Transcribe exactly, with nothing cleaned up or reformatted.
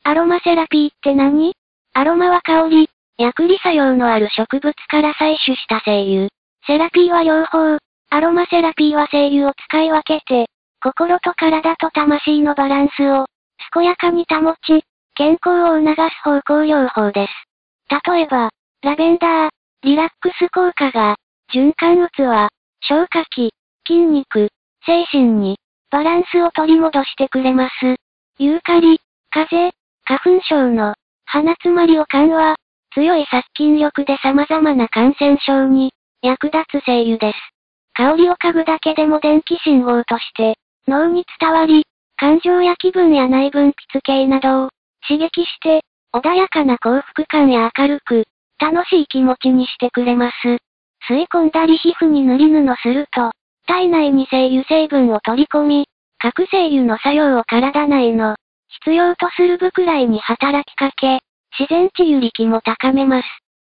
アロマセラピーって何？アロマは香り、薬理作用のある植物から採取した精油。セラピーは療法。アロマセラピーは精油を使い分けて、心と体と魂のバランスを、健やかに保ち、健康を促す方向療法です。例えば、ラベンダー、リラックス効果が、循環器、消化器、筋肉、精神に、バランスを取り戻してくれます。ユーカリ、風邪、花粉症の、鼻詰まりを緩和、強い殺菌力で様々な感染症に、役立つ精油です。香りを嗅ぐだけでも電気信号として、脳に伝わり、感情や気分や内分泌系などを、刺激して、穏やかな幸福感や明るく、楽しい気持ちにしてくれます。吸い込んだり皮膚に塗り布すると、体内に精油成分を取り込み、各精油の作用を体内の、必要とする部くらいに働きかけ、自然治癒力も高めます。